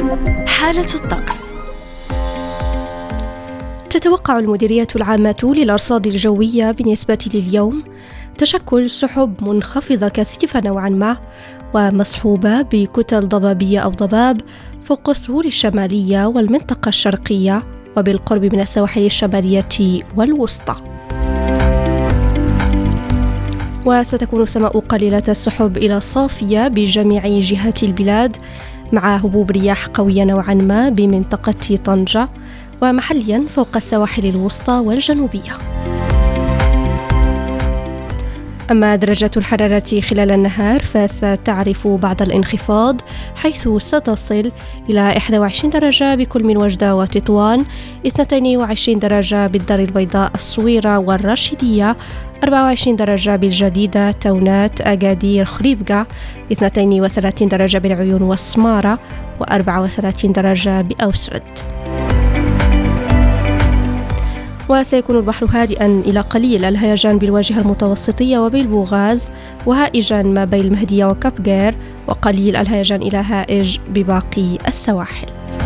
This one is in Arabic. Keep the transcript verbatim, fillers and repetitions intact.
حالة الطقس. تتوقع المديرية العامة للأرصاد الجوية بالنسبة لليوم تشكل سحب منخفضة كثيفة نوعا ما ومصحوبة بكتل ضبابية أو ضباب فوق السهول الشمالية والمنطقة الشرقية وبالقرب من السواحل الشمالية والوسطى. وستكون السماء قليلة السحب إلى صافية بجميع جهات البلاد مع هبوب رياح قوية نوعا ما بمنطقة طنجة ومحليا فوق السواحل الوسطى والجنوبية. أما درجة الحرارة خلال النهار فستعرف بعض الانخفاض، حيث ستصل إلى إحدى وعشرين درجة بكل من وجدة وتطوان، اثنتين وعشرين درجة بالدار البيضاء الصويرة والراشدية، أربعة وعشرين درجة بالجديدة تونات أكادير خريبكا، اثنتين وثلاثين درجة بالعيون والسمارة، وأربعة وثلاثين درجة بأوسرد. وسيكون البحر هادئا إلى قليل الهيجان بالواجهة المتوسطية وبالبوغاز، وهائجا ما بين المهدية وكابغير، وقليل الهيجان إلى هائج بباقي السواحل.